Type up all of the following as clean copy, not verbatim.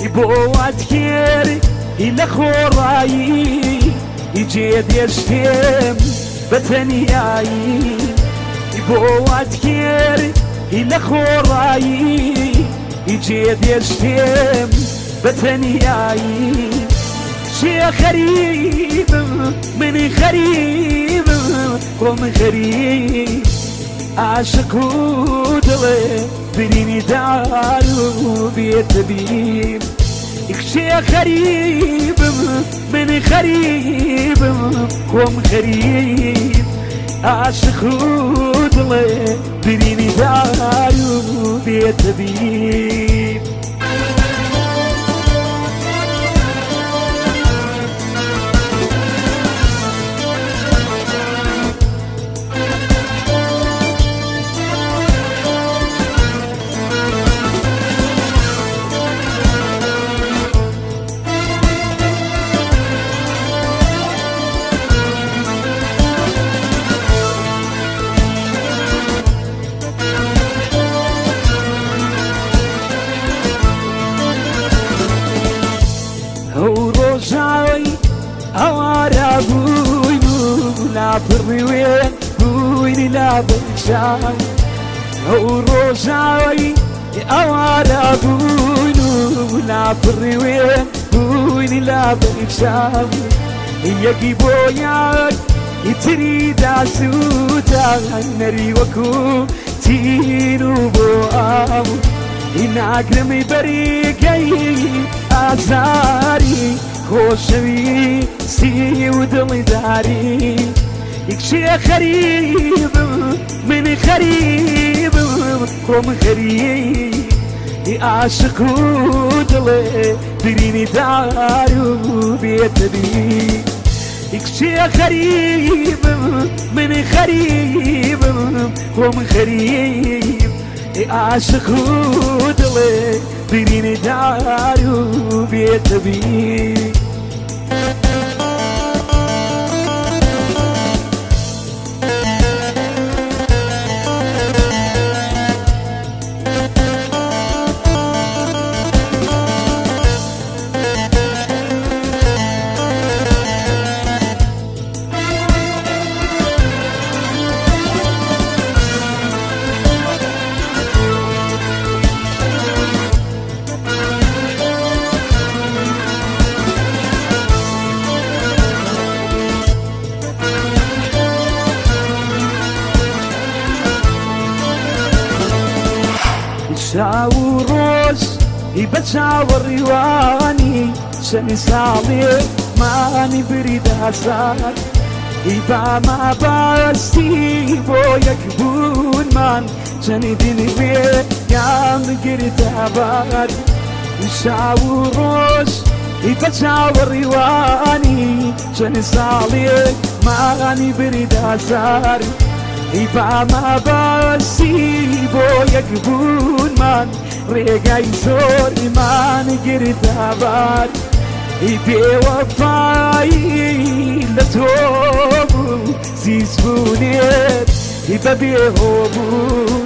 بۆوات کێری لە خۆڕایی جێ دێشتێم بە تەنیایی بۆوات کێری لە خۆڕایی جێ دێشتێم بە تەنیایی چێ خەریبم منی خەریبم خۆم خەریب عاشق و دڵێ برینی دار و بێتەبیم چێ خەریبم منی خەریبم خۆم خەریب عاشق و دڵێ برینی دار و بێتەبیم ئەوارە بووین و لاپڕی وێن بووینی لا بەشان ئەو ڕۆژاوی ئەوارە بووین و لاپڕی وێن بووینی لا بەشان یەکی بۆ یەک ئیتری داسووتە نەری وەکو تین و بۆ ئەو ناگرمی بەریگەی ئازاری خۆشەویستی و دڵی داری یەکشێ خەریبم منی خەریبم خۆم خەریب عاشق و دڵێ برینی دار و بێتەبی یەکشێ خەریبم منی خەریبم خۆم خەریب عاشق و دڵێ برینی دار و بێتەبی شاو ڕۆژ بە چاوەڕیوانی چەند ساڵێ مانی بریدا سار باما باستی بۆ یەکبوونمان چەندین وێ یان گرتە بار شاو ڕۆژ بە چاوەڕیوانی چەند ساڵێ مانی بریدا سار باما باسی بۆ یەکبوونمان ڕێگای زۆر ئیمان گرتە بار بێوەفایی لە تۆ بوو زیزبوونێت بە بێهۆبوون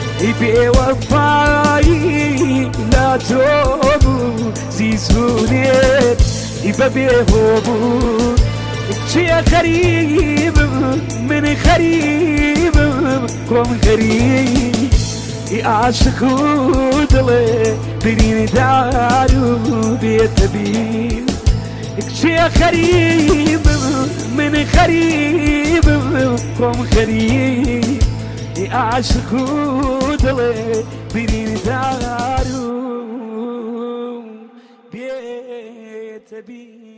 بێوەفایی لە تۆ بوو زیزبوونێت بە بێهۆبوون چێ خەریبم منی خەریبم خۆم خەریب عاشق و دڵێ برینی دار و بێتەبیم چێ خەریبم منی خەریبم خۆم خەریب عاشق و دڵێ برینی دار و بێتەبیم